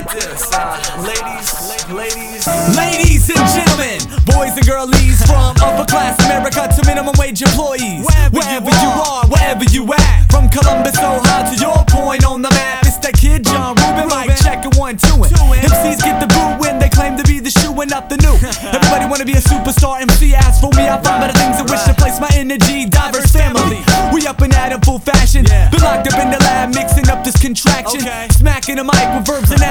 this. Ladies and gentlemen, boys and girlies, from upper class America to minimum wage employees, wherever you are, wherever you at, from Columbus, Ohio to your point on the map. It's that kid John Rubin, mic checking 1, 2. MCs get the boot when they claim to be the shoe and not the new. Everybody wanna be a superstar MC. Ask for me, I find better things in which to place my energy. Diverse family, we up and at 'em full fashion. Been locked up in the lab, mixing up this contraction, smacking the mic with verbs and